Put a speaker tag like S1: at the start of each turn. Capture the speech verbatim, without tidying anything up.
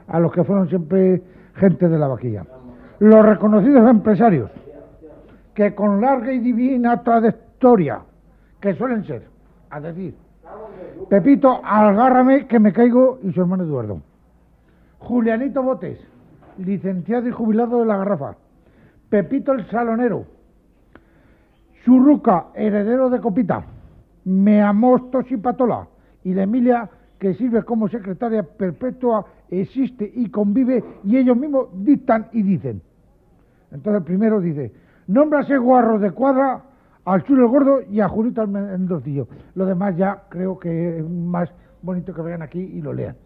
S1: a los que fueron siempre gente de la vaquilla. Los reconocidos empresarios, que con larga y divina trayectoria, que suelen ser, a decir, Pepito Algárrame, que me caigo, y su hermano Eduardo. Julianito Botes, licenciado y jubilado de la Garrafa. Pepito el Salonero. Churruca, heredero de Copita. Meamos y Patola. Y de Emilia, que sirve como secretaria perpetua, existe y convive, y ellos mismos dictan y dicen. Entonces el primero dice: nómbrase Guarro de Cuadra, al Chulo el Gordo y a Julito el Mendocillo. Lo demás ya creo que es más bonito que vengan aquí y lo lean.